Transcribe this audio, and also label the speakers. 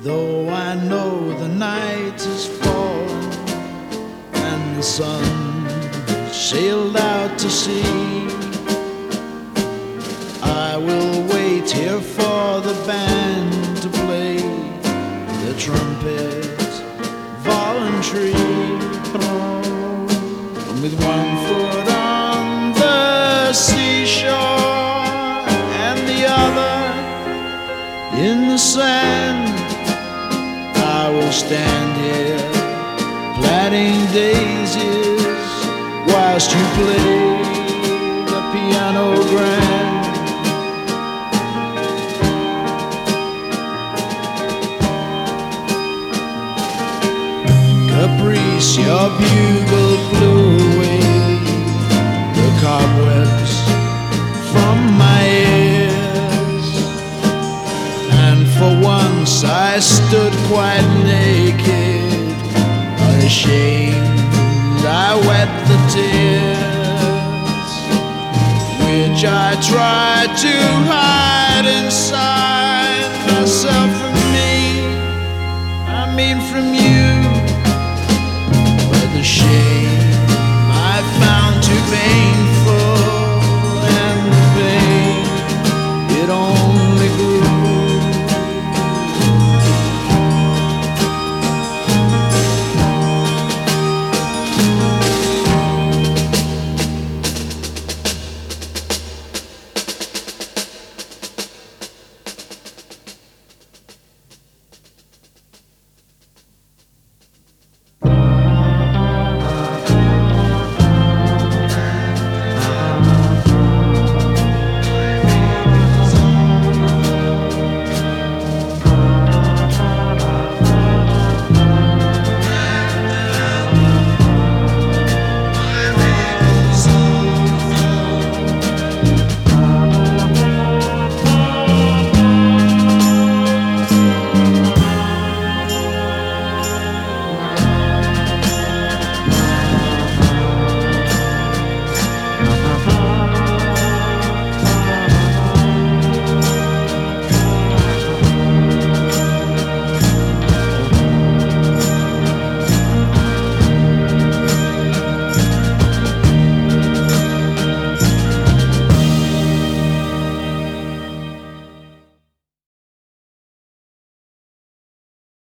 Speaker 1: Though I know the night is fallen and the sun sailed out to sea, I will wait here for the band to play the trumpet voluntary. With one foot on the seashore and the other in the sand, I will stand here planting daisies whilst you play the piano grand. Caprice, your bugle blew away the cobwebs from my ears, and for once I stood quite naked, unashamed. I wet the tears which I tried to hide inside myself. From me, I mean from you.